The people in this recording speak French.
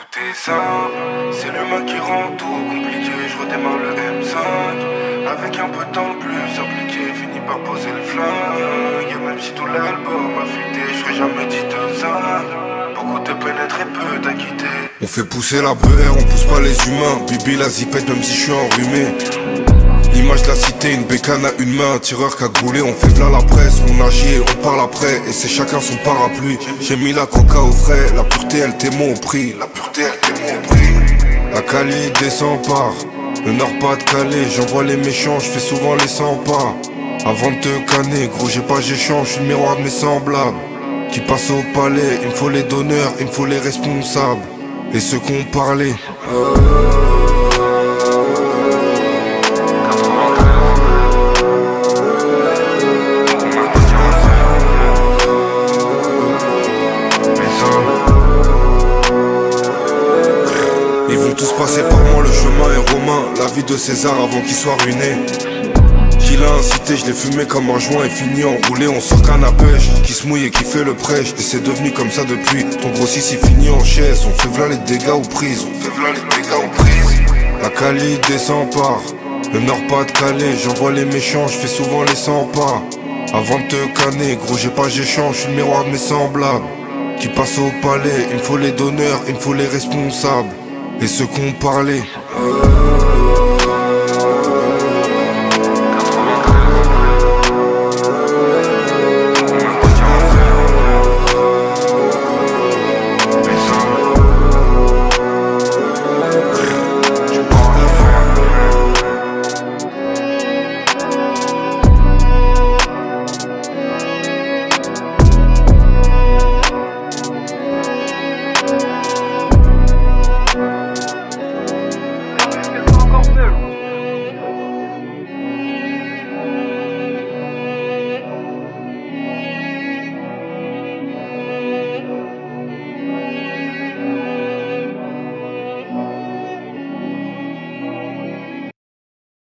Tout est simple, c'est l'humain qui rend tout compliqué. Je redémarre le M5 avec un peu de temps de plus impliqué. Fini par poser le flingue. Et même si tout l'album a fuité, je serai jamais dit de zinc. Beaucoup te pénètrent et peu t'a quitté. On fait pousser la BR, on pousse pas les humains. Bibi la zipette même si je suis enrhumé. L'image de la cité, une bécane à une main, un tireur cagoulé, on fait v'là la presse, on agit et on parle après, et c'est chacun son parapluie. J'ai mis la coca au frais, la pureté elle t'aimant au prix, la pureté elle t'aimant au prix. La Cali descend par le nord pas de Calais, j'envoie les méchants, je fais souvent les 100 pas. Avant de te canner, gros j'échange, je suis le miroir de mes semblables. Qui passent au palais, il me faut les donneurs, il me faut les responsables, et ceux qu'on parlait. Ils vont tous passer par moi, le chemin est romain. La vie de César avant qu'il soit ruiné. Qui l'a incité, je l'ai fumé comme un joint et fini enroulé. On sort canne à pêche, qui se mouille et qui fait le prêche. Et c'est devenu comme ça depuis. Ton grossis il finit en chaise. On fait v'là les dégâts aux prises. On fait v'là les dégâts aux prises. La Cali descend par le nord pas de Calais. J'envoie les méchants, je fais souvent les 100 pas. Avant de te canner, gros j'échange, je suis le miroir de mes semblables. Qui passent au palais, il me faut les donneurs, il me faut les responsables, et ceux qu'on parlait.